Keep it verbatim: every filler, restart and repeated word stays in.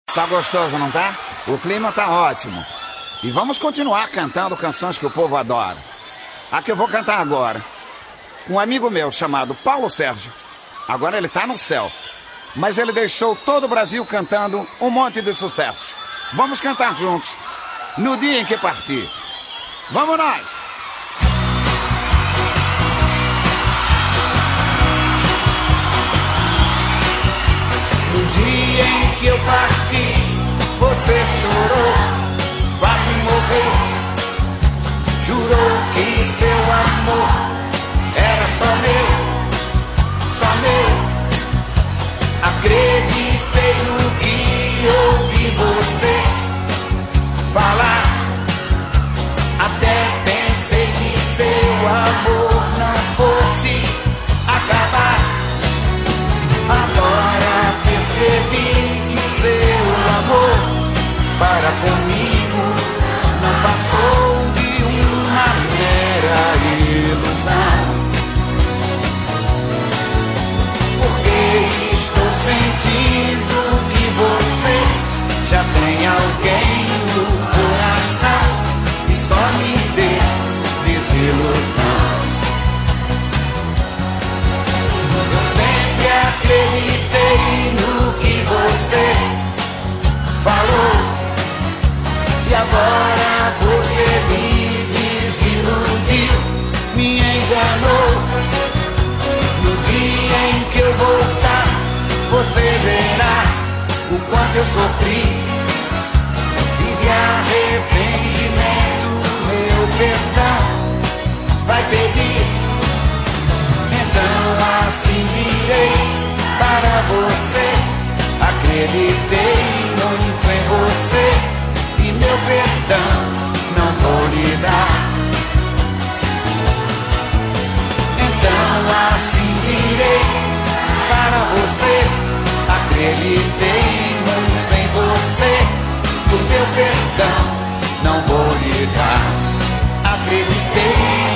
Tá gostoso, não tá? O clima tá ótimo. E vamos continuar cantando canções que o povo adora. A que eu vou cantar agora. Um amigo meu chamado Paulo Sérgio. Agora ele tá no céu. Mas ele deixou todo o Brasil cantando um monte de sucessos. Vamos cantar juntos. No dia em que partir. Vamos nós! No dia em que eu parti, você chorou, quase morreu. Jurou que seu amor era só meu, só meu. Acreditei no que ouvi você falar. Até pensei que seu amor não fosse acabar. Agora percebi que seu amor para comigo não passou de uma mera ilusão. Porque estou sentindo que você já tem alguém no coração e só me deu desilusão. Eu sempre acreditei no que você falou e agora você me desiludiu, me enganou. No dia em que eu voltar, você verá o quanto eu sofri e de arrependimento meu perdão vai pedir. Então assim direi para você, acreditei muito em você e meu perdão não vou lhe dar. Então assim direi para você, acreditei muito em você e o meu perdão não vou lhe dar. Acreditei